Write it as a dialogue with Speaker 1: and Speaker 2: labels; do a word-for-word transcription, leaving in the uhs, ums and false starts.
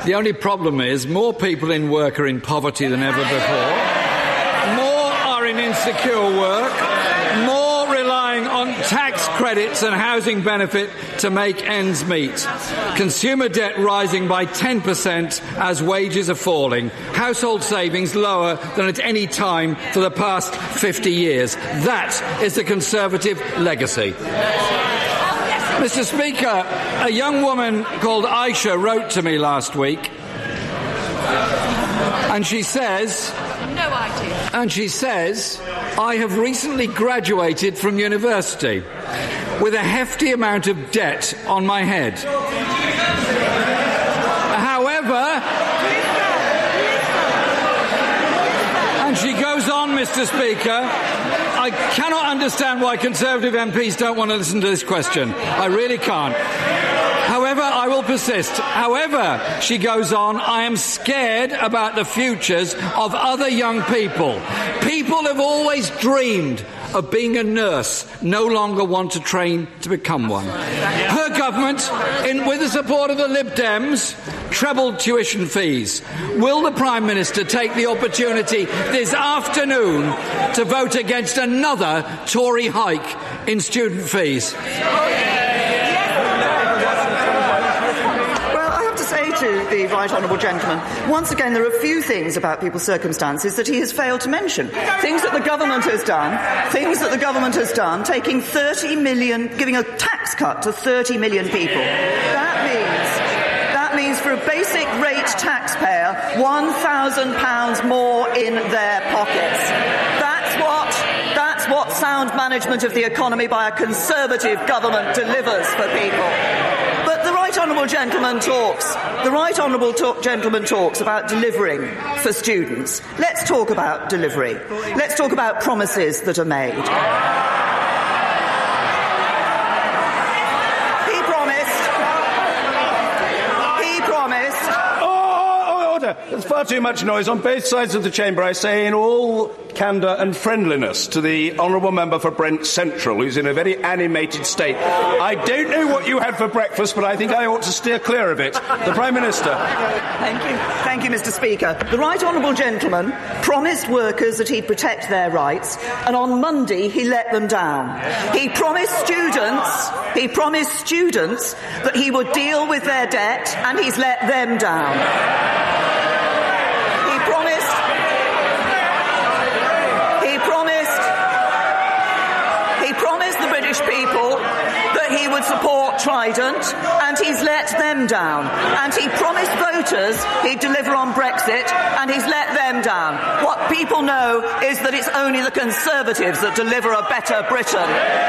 Speaker 1: The only problem is more people in work are in poverty than ever before. More are in insecure work. More relying on tax credits and housing benefit to make ends meet. Consumer debt rising by ten percent as wages are falling. Household savings lower than at any time for the past fifty years. That is the Conservative legacy. Mister Speaker, a young woman called Aisha wrote to me last week, and she says,
Speaker 2: no idea.
Speaker 1: And she says, I have recently graduated from university with a hefty amount of debt on my head. However, and she goes on, Mister Speaker, I cannot understand why Conservative M Ps don't want to listen to this question. I really can't. However, I will persist. However, she goes on, I am scared about the futures of other young people. People have always dreamed of being a nurse, no longer want to train to become one. Her government, in, with the support of the Lib Dems, trebled tuition fees. Will the Prime Minister take the opportunity this afternoon to vote against another Tory hike in student fees?
Speaker 3: To the right honourable gentleman, once again there are a few things about people's circumstances that he has failed to mention. Things that the government has done, things that the government has done, taking thirty million, giving a tax cut to thirty million people. That means, that means for a basic rate taxpayer, one thousand pounds more in their pockets. That's what, that's what sound management of the economy by a Conservative government delivers for people. But the right honourable gentleman talks, the right honourable to- gentleman talks about delivering for students. Let's talk about delivery. Let's talk about promises that are made. He promised. He promised.
Speaker 4: Oh, order! There's far too much noise on both sides of the chamber. I say in all candour and friendliness to the honourable member for Brent Central, who's in a very animated state. I don't know what you had for breakfast, but I think I ought to steer clear of it. The Prime Minister.
Speaker 3: Thank you. Thank you, Mister Speaker. The right honourable gentleman promised workers that he'd protect their rights, and on Monday he let them down. He promised students, he promised students that he would deal with their debt, and he's let them down. He promised the British people that he would support Trident, and he's let them down. And he promised voters he'd deliver on Brexit, and he's let them down. What people know is that it's only the Conservatives that deliver a better Britain.